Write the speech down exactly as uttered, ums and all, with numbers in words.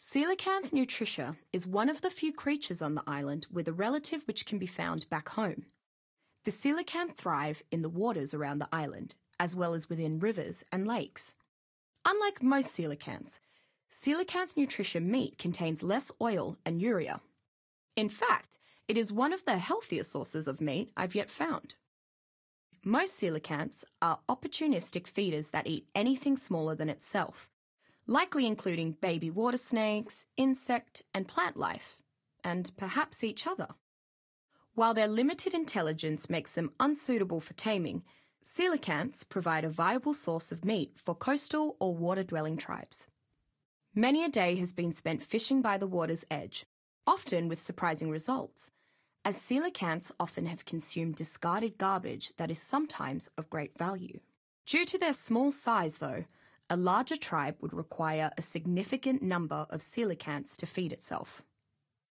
Coelacanth nutritia is one of the few creatures on the island with a relative which can be found back home. The coelacanth thrive in the waters around the island, as well as within rivers and lakes. Unlike most coelacanths, Coelacanth nutritia meat contains less oil and urea. In fact, it is one of the healthier sources of meat I've yet found. Most coelacanths are opportunistic feeders that eat anything smaller than itself, likely including baby water snakes, insect and plant life, and perhaps each other. While their limited intelligence makes them unsuitable for taming, coelacanths provide a viable source of meat for coastal or water-dwelling tribes. Many a day has been spent fishing by the water's edge, often with surprising results, as coelacanths often have consumed discarded garbage that is sometimes of great value. Due to their small size, though, a larger tribe would require a significant number of coelacanths to feed itself.